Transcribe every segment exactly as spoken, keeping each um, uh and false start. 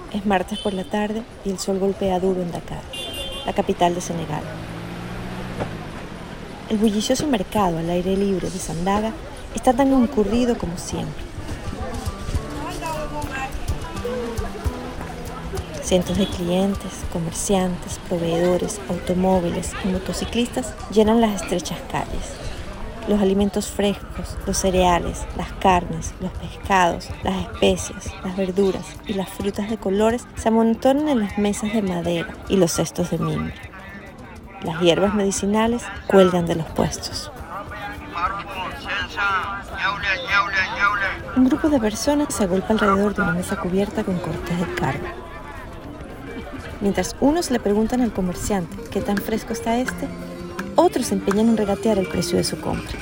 Es martes por la tarde y el sol golpea duro en Dakar, la capital de Senegal. El bullicioso mercado al aire libre de Sandaga está tan concurrido como siempre. Cientos de clientes, comerciantes, proveedores, automóviles y motociclistas llenan las estrechas calles. Los alimentos frescos, los cereales, las carnes, los pescados, las especias, las verduras y las frutas de colores se amontonan en las mesas de madera y los cestos de mimbre. Las hierbas medicinales cuelgan de los puestos. Un grupo de personas se agolpa alrededor de una mesa cubierta con cortes de carne. Mientras unos le preguntan al comerciante qué tan fresco está este, otros se empeñan en regatear el precio de su compra.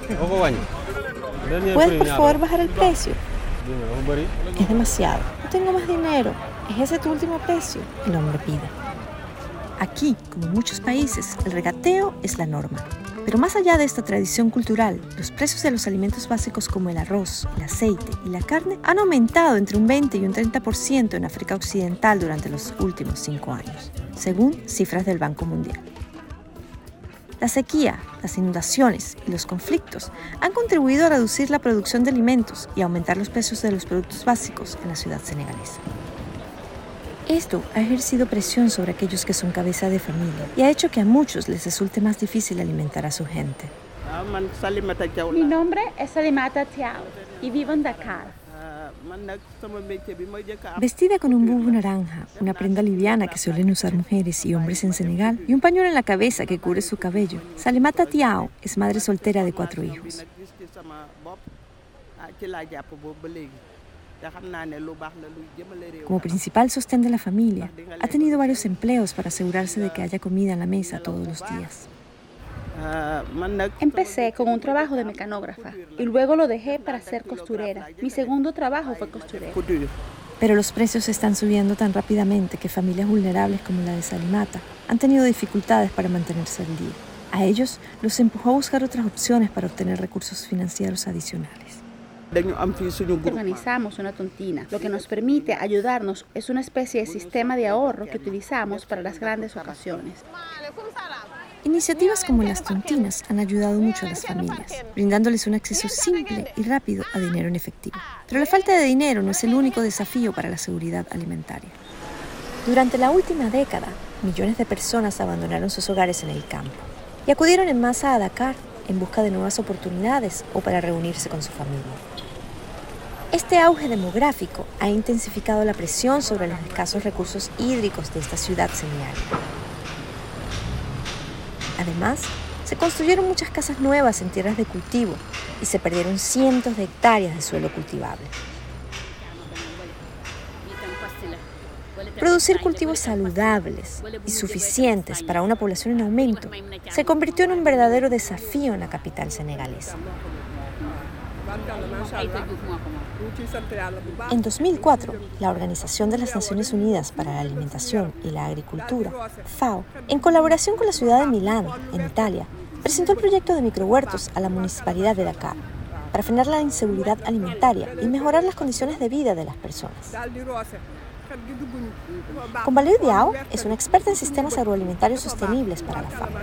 ¿Puedes por favor bajar el precio? Es demasiado. No tengo más dinero. ¿Es ese tu último precio? El hombre pide. Aquí, como en muchos países, el regateo es la norma. Pero más allá de esta tradición cultural, los precios de los alimentos básicos como el arroz, el aceite y la carne han aumentado entre un veinte y un treinta por ciento en África Occidental durante los últimos cinco años, según cifras del Banco Mundial. La sequía, las inundaciones y los conflictos han contribuido a reducir la producción de alimentos y aumentar los precios de los productos básicos en la ciudad senegalesa. Esto ha ejercido presión sobre aquellos que son cabeza de familia y ha hecho que a muchos les resulte más difícil alimentar a su gente. Mi nombre es Salimata Tiao y vivo en Dakar. Vestida con un bubu naranja, una prenda liviana que suelen usar mujeres y hombres en Senegal, y un pañuelo en la cabeza que cubre su cabello, Salimata Tiao es madre soltera de cuatro hijos. Como principal sostén de la familia, ha tenido varios empleos para asegurarse de que haya comida en la mesa todos los días. Empecé con un trabajo de mecanógrafa y luego lo dejé para ser costurera. Mi segundo trabajo fue costurera. Pero los precios están subiendo tan rápidamente que familias vulnerables como la de Salimata han tenido dificultades para mantenerse al día. A ellos los empujó a buscar otras opciones para obtener recursos financieros adicionales. Organizamos una tontina. Lo que nos permite ayudarnos es una especie de sistema de ahorro que utilizamos para las grandes ocasiones. Iniciativas como las tontinas han ayudado mucho a las familias, brindándoles un acceso simple y rápido a dinero en efectivo. Pero la falta de dinero no es el único desafío para la seguridad alimentaria. Durante la última década, millones de personas abandonaron sus hogares en el campo y acudieron en masa a Dakar en busca de nuevas oportunidades o para reunirse con su familia. Este auge demográfico ha intensificado la presión sobre los escasos recursos hídricos de esta ciudad senegal. Además, se construyeron muchas casas nuevas en tierras de cultivo y se perdieron cientos de hectáreas de suelo cultivable. Producir cultivos saludables y suficientes para una población en aumento se convirtió en un verdadero desafío en la capital senegalesa. En dos mil cuatro, la Organización de las Naciones Unidas para la Alimentación y la Agricultura, FAO, en colaboración con la ciudad de Milán, en Italia, presentó el proyecto de microhuertos a la Municipalidad de Dakar para frenar la inseguridad alimentaria y mejorar las condiciones de vida de las personas. Convalir Diao es una experta en sistemas agroalimentarios sostenibles para la FAO.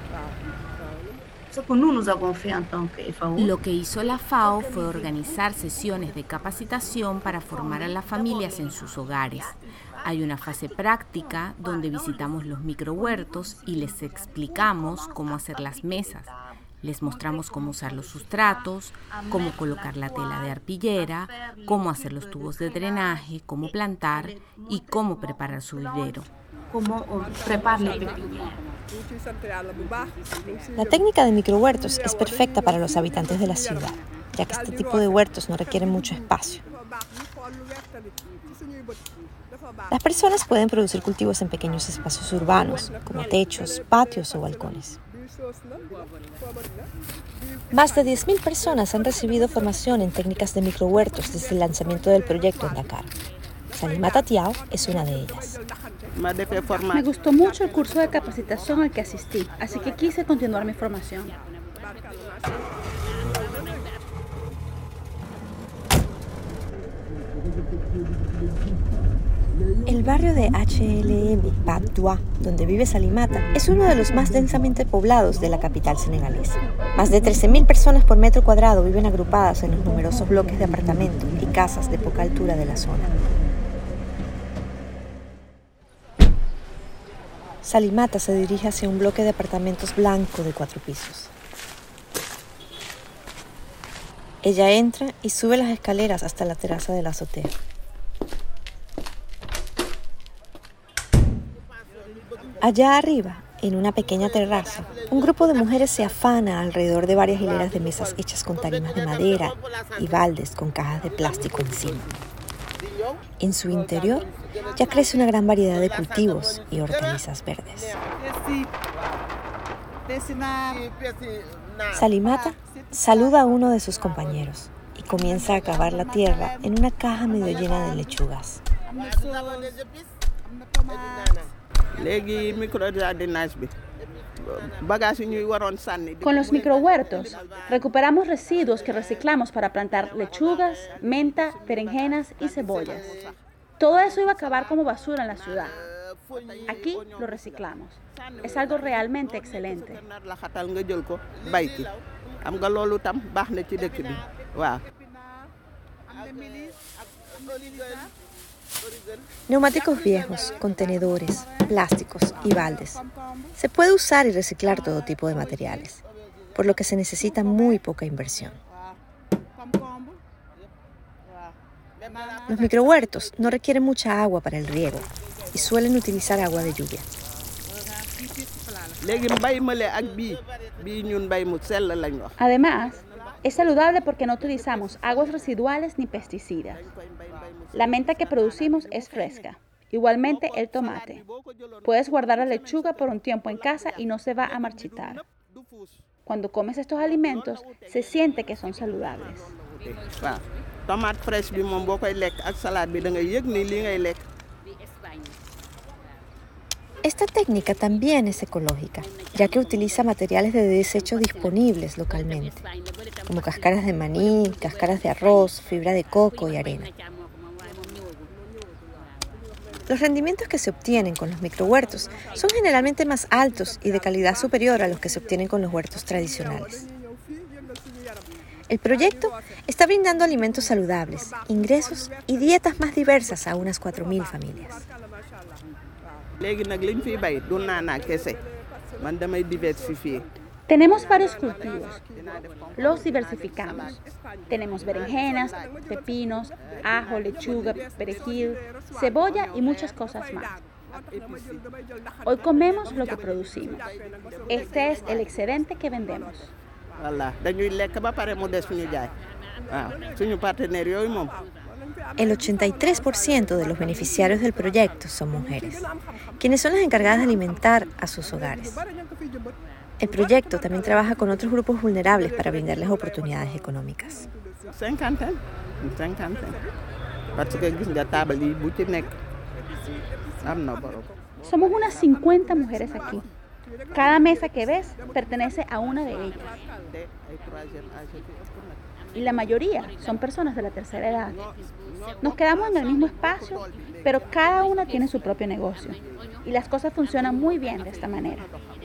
Lo que hizo la FAO fue organizar sesiones de capacitación para formar a las familias en sus hogares. Hay una fase práctica donde visitamos los microhuertos y les explicamos cómo hacer las mesas. Les mostramos cómo usar los sustratos, cómo colocar la tela de arpillera, cómo hacer los tubos de drenaje, cómo plantar y cómo preparar su vivero. La técnica de microhuertos es perfecta para los habitantes de la ciudad, ya que este tipo de huertos no requieren mucho espacio. Las personas pueden producir cultivos en pequeños espacios urbanos, como techos, patios o balcones. Más de diez mil personas han recibido formación en técnicas de microhuertos desde el lanzamiento del proyecto en Dakar. Salimata Tiao es una de ellas. Me gustó mucho el curso de capacitación al que asistí, así que quise continuar mi formación. El barrio de H L M, Patte d'Oie, donde vive Salimata, es uno de los más densamente poblados de la capital senegalesa. Más de trece mil personas por metro cuadrado viven agrupadas en los numerosos bloques de apartamentos y casas de poca altura de la zona. Salimata se dirige hacia un bloque de apartamentos blanco de cuatro pisos. Ella entra y sube las escaleras hasta la terraza de la azotea. Allá arriba, en una pequeña terraza, un grupo de mujeres se afana alrededor de varias hileras de mesas hechas con tarimas de madera y baldes con cajas de plástico encima. En su interior ya crece una gran variedad de cultivos y hortalizas verdes. Salimata saluda a uno de sus compañeros y comienza a cavar la tierra en una caja medio llena de lechugas. Con los microhuertos, recuperamos residuos que reciclamos para plantar lechugas, menta, berenjenas y cebollas. Todo eso iba a acabar como basura en la ciudad. Aquí lo reciclamos. Es algo realmente excelente. Neumáticos viejos, contenedores, plásticos y baldes. Se puede usar y reciclar todo tipo de materiales, por lo que se necesita muy poca inversión. Los microhuertos no requieren mucha agua para el riego y suelen utilizar agua de lluvia. Además, es saludable porque no utilizamos aguas residuales ni pesticidas. La menta que producimos es fresca. Igualmente el tomate. Puedes guardar la lechuga por un tiempo en casa y no se va a marchitar. Cuando comes estos alimentos, se siente que son saludables. Esta técnica también es ecológica, ya que utiliza materiales de desecho disponibles localmente, como cáscaras de maní, cáscaras de arroz, fibra de coco y arena. Los rendimientos que se obtienen con los microhuertos son generalmente más altos y de calidad superior a los que se obtienen con los huertos tradicionales. El proyecto está brindando alimentos saludables, ingresos y dietas más diversas a unas cuatro mil familias. Tenemos varios cultivos. Los diversificamos. Tenemos berenjenas, pepinos, ajo, lechuga, perejil, cebolla y muchas cosas más. Hoy comemos lo que producimos. Este es el excedente que vendemos. El ochenta y tres por ciento de los beneficiarios del proyecto son mujeres, quienes son las encargadas de alimentar a sus hogares. El proyecto también trabaja con otros grupos vulnerables para brindarles oportunidades económicas. Somos unas cincuenta mujeres aquí. Cada mesa que ves pertenece a una de ellas. Y la mayoría son personas de la tercera edad. Nos quedamos en el mismo espacio, pero cada una tiene su propio negocio. Y las cosas funcionan muy bien de esta manera.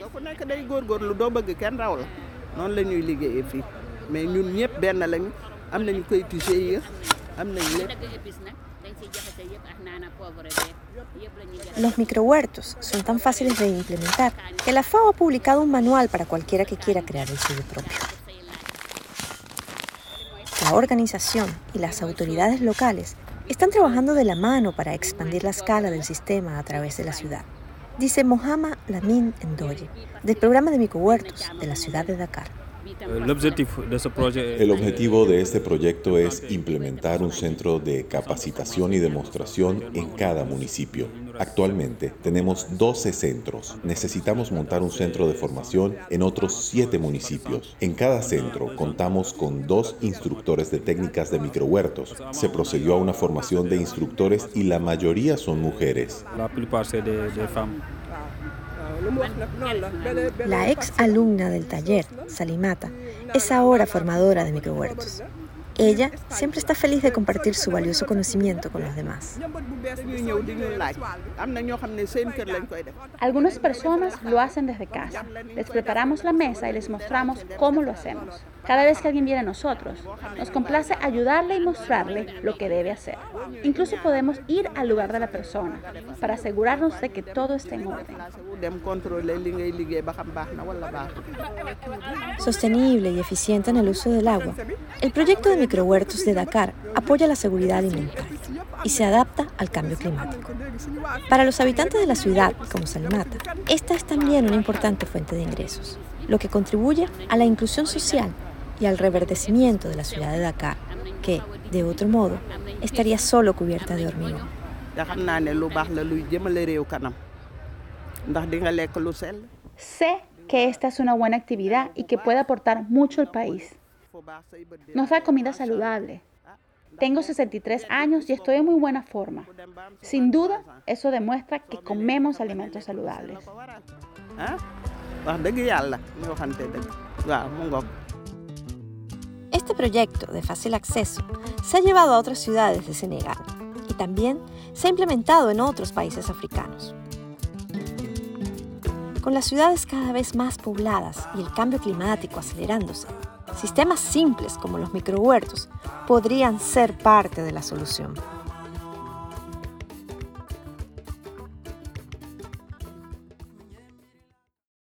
Los microhuertos son tan fáciles de implementar que la FAO ha publicado un manual para cualquiera que quiera crear el suyo propio. La organización y las autoridades locales están trabajando de la mano para expandir la escala del sistema a través de la ciudad, dice Mohamed Lamine Ndoye, del programa de microhuertos de la ciudad de Dakar. El objetivo de este proyecto es implementar un centro de capacitación y demostración en cada municipio. Actualmente tenemos doce centros. Necesitamos montar un centro de formación en otros siete municipios. En cada centro contamos con dos instructores de técnicas de microhuertos. Se procedió a una formación de instructores y la mayoría son mujeres. La ex alumna del taller, Salimata, es ahora formadora de microhuertos. Ella siempre está feliz de compartir su valioso conocimiento con los demás. Algunas personas lo hacen desde casa. Les preparamos la mesa y les mostramos cómo lo hacemos. Cada vez que alguien viene a nosotros, nos complace ayudarle y mostrarle lo que debe hacer. Incluso podemos ir al lugar de la persona para asegurarnos de que todo esté en orden. Sostenible y eficiente en el uso del agua, el proyecto de microhuertos de Dakar apoya la seguridad alimentaria y se adapta al cambio climático. Para los habitantes de la ciudad, como Salimata, esta es también una importante fuente de ingresos, lo que contribuye a la inclusión social y al reverdecimiento de la ciudad de Dakar, que, de otro modo, estaría solo cubierta de hormigón. Sé que esta es una buena actividad y que puede aportar mucho al país. Nos da comida saludable. Tengo sesenta y tres años y estoy en muy buena forma. Sin duda, eso demuestra que comemos alimentos saludables. Este proyecto de fácil acceso se ha llevado a otras ciudades de Senegal y también se ha implementado en otros países africanos. Con las ciudades cada vez más pobladas y el cambio climático acelerándose, sistemas simples como los microhuertos podrían ser parte de la solución.